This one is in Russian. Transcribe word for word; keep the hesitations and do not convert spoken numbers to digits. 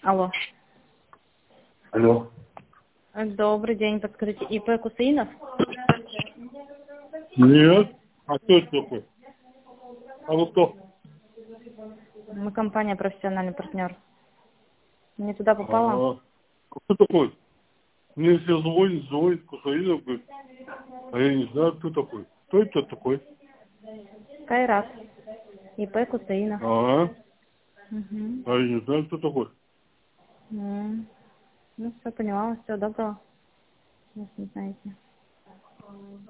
Алло. Алло. Добрый день, подскажите, ИП Кусаинов? Нет. А кто это такой? А вы кто? Мы компания «Профессиональный партнер». Не туда попала? А, кто такой? Мне все звонит, звонит, Кусаинов, говорит, а я не знаю, кто такой. Кто это такой? Кайрат. ИП Кусаинов. Ага. Угу. А я не знаю, кто такой. М. Ну, все поняла. Всего доброго. Если не знаете.